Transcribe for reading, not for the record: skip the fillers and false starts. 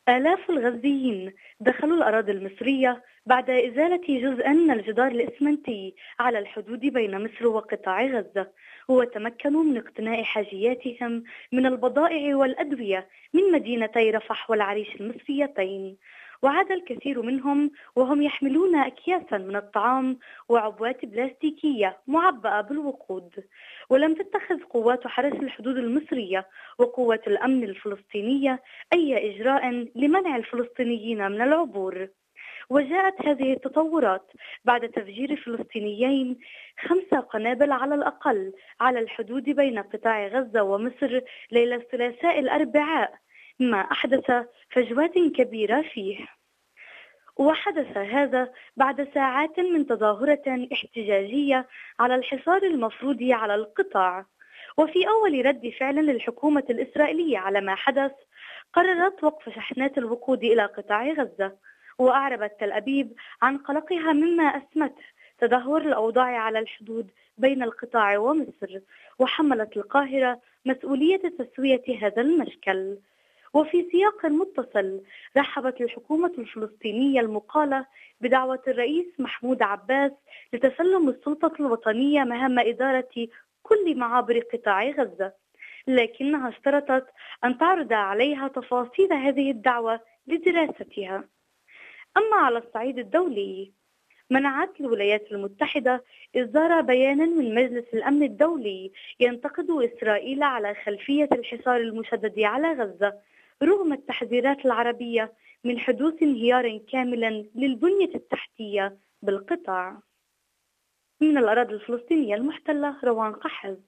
آلاف الغزيين دخلوا الأراضي المصرية بعد إزالة جزء من الجدار الإسمنتي على الحدود بين مصر وقطاع غزة، وتمكنوا من اقتناء حاجياتهم من البضائع والأدوية من مدينتي رفح والعريش المصريتين. وعاد الكثير منهم وهم يحملون أكياسا من الطعام وعبوات بلاستيكية معبأة بالوقود. ولم تتخذ قوات حرس الحدود المصرية وقوات الأمن الفلسطينية أي إجراء لمنع الفلسطينيين من العبور. وجاءت هذه التطورات بعد تفجير فلسطينيين 5 قنابل على الأقل على الحدود بين قطاع غزة ومصر ليلة الثلاثاء الأربعاء، ما أحدث فجوات كبيرة فيه. وحدث هذا بعد ساعات من تظاهرة احتجاجية على الحصار المفروض على القطاع. وفي أول رد فعل للحكومة الإسرائيلية على ما حدث، قررت وقف شحنات الوقود إلى قطاع غزة. وأعربت تل أبيب عن قلقها مما أسمته تدهور الأوضاع على الحدود بين القطاع ومصر، وحملت القاهرة مسؤولية تسوية هذا المشكل. وفي سياق متصل، رحبت الحكومة الفلسطينية المقالة بدعوة الرئيس محمود عباس لتسلم السلطة الوطنية مهام إدارة كل معابر قطاع غزة، لكنها اشترطت أن تعرض عليها تفاصيل هذه الدعوة لدراستها. أما على الصعيد الدولي، منعت الولايات المتحدة إصدار بيان من مجلس الأمن الدولي ينتقد إسرائيل على خلفية الحصار المشدد على غزة، رغم التحذيرات العربية من حدوث انهيار كامل للبنية التحتية بالقطاع. من الأراضي الفلسطينية المحتلة، روان قحز.